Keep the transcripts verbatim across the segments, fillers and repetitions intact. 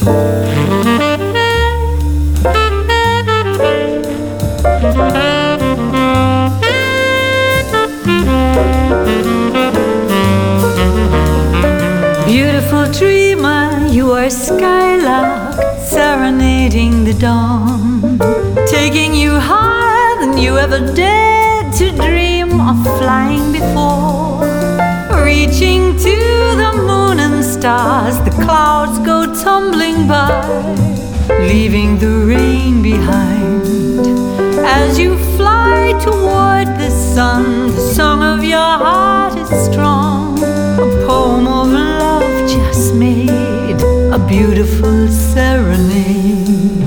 Beautiful dreamer, you are a skylark serenading the dawn, taking you higher than you ever dared to dream of flying before. Reaching to the moon and stars, the clouds go tumbling by, leaving the rain behind. As you fly toward the sun, the song of your heart is strong, a poem of love just made, a beautiful serenade.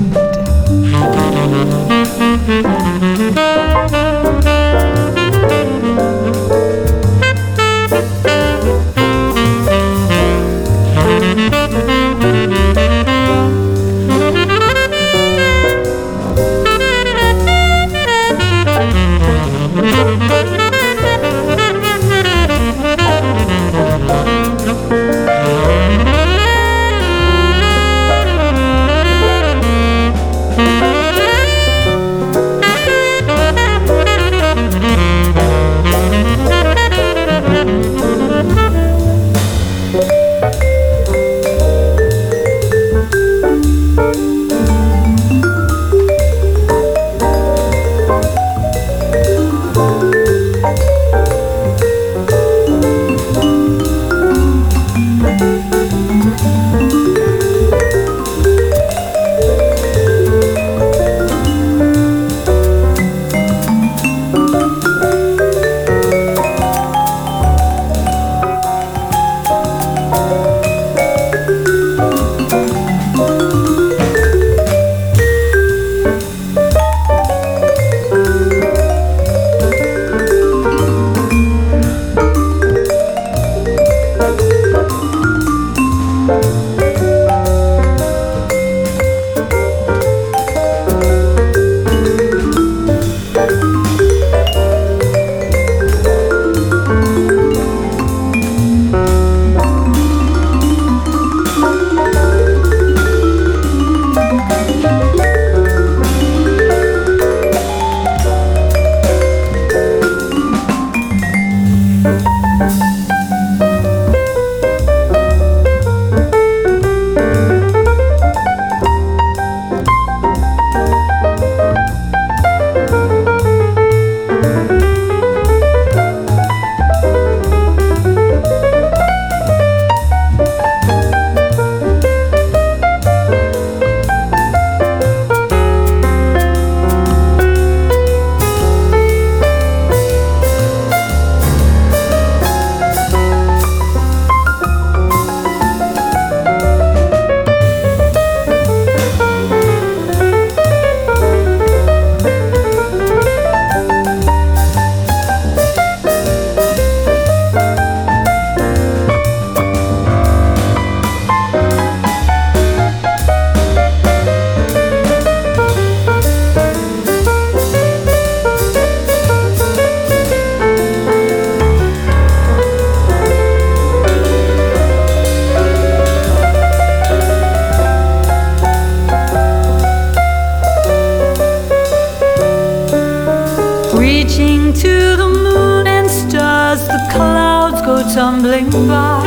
Reaching to the moon and stars, the clouds go tumbling by,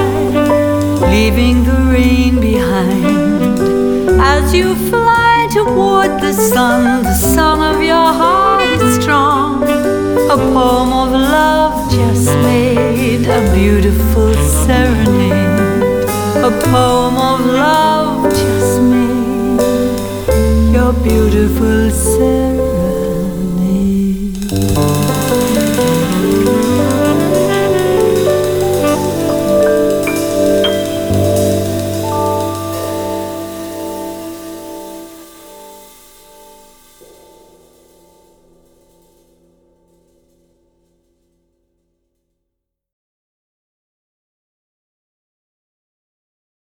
leaving the rain behind. As you fly toward the sun, the song of your heart is strong, a poem of love just made, a beautiful serenade, a poem of love just made, your beautiful serenade.